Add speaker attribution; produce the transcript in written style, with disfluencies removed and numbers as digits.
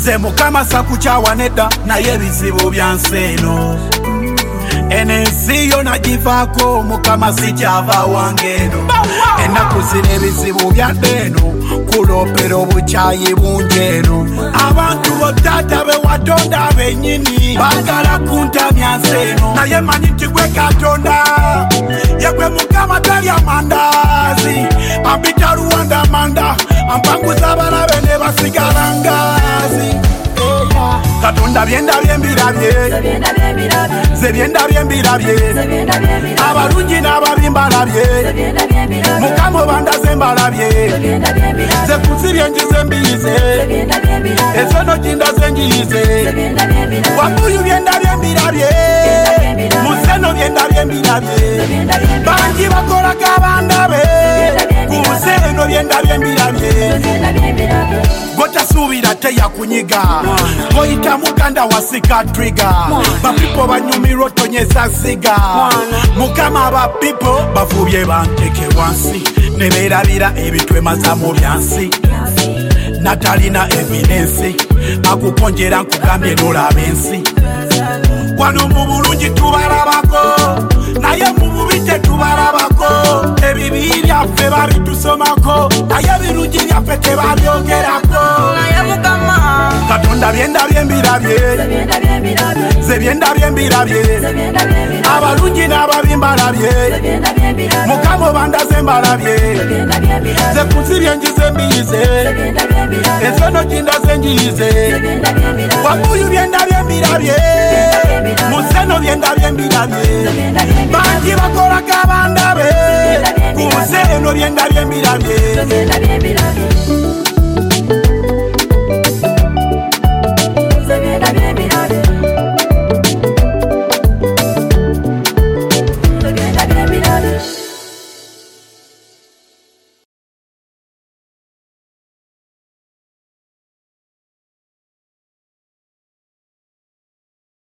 Speaker 1: Ze mukama sakuchawa nedda naye bizibu byanseno enensi yo nagivaako mukama sikyava wangeno ennaku zino ebizibu byaddeno kulopera obukyayi bunjeno abantu botaata bewatonda benyini bagala kuntamya nseno naye manyi nti gwe katonda yegwe mukama talya mandazi ampita luwanda manda ampanguza abalabe ne basigala ngazi katonda byendabye mbirabye ze byendabye mbirabye abalungi n'ababi mbalabye mukama obandaze mbalabye ze kuzibye njize mbiyize ezono jindaze njiyize wamuyu byendabye mbirabye museno byendabye mbirabye bangi bakolaka bandabe kumuseno byendabye mbirabye gotasuubira teyakunyiga oyita muganda wasika triga bapipo banyumirwa tonyeza ziga mukama abapipo bavubye banteke wansi ne beerabira ebitwemaza mu byansi natalina evidensi akukonjera nkugambye nolaba ensi wano mu bulungi tubalabako naye mu bubi tetubalabako ebibi byaffe babitusomako naye ebirungi byaffe tebabyogerako katonda byendabye mbirabye ze byendabye mbirabye abalungi n'ababi mbalabye mukama obandaze mbalabye ze kuzibye njize mbiyize ezono jindaze njiyize wamuyu byendabye mbirabye museno byendabye mbirabye bangi bakolaka bandabe kumuseno byendabye mbirabye